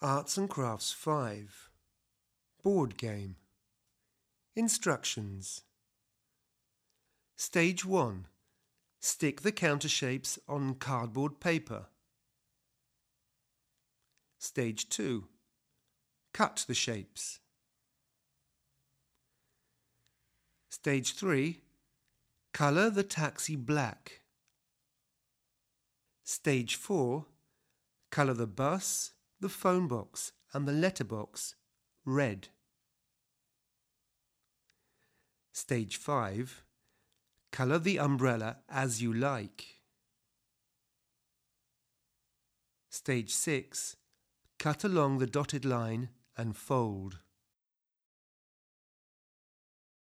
Arts and Crafts 5. Board game. Instructions. Stage 1. Stick the counter shapes on cardboard paper. Stage 2. Cut the shapes. Stage 3. Colour the taxi black. Stage 4. Colour the bus, the phone box and the letterbox red. Stage 5. Colour the umbrella as you like. Stage 6. Cut along the dotted line and fold.